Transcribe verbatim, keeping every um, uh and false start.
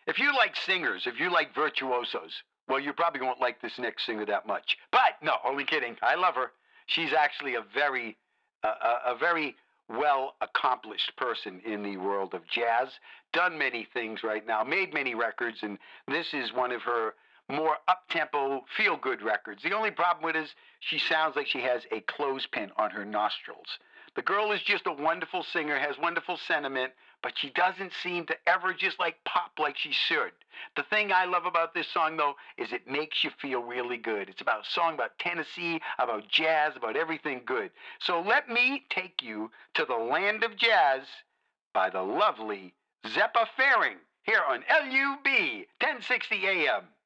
If you like singers, if you like virtuosos, well, you probably won't like this next singer that much. But no, only kidding. I love her. She's actually a very, uh, a, a very well accomplished person in the world of jazz. Done many things right now, made many records, and this is one of her more up-tempo, feel-good records. The only problem with it is she sounds like she has a clothespin on her nostrils. The girl is just a wonderful singer, has wonderful sentiment, but she doesn't seem to ever just like pop like she should. The thing I love about this song, though, is it makes you feel really good. It's about a song about Tennessee, about jazz, about everything good. So let me take you to the land of jazz by the lovely Zeppa Faring here on L U B ten sixty A M.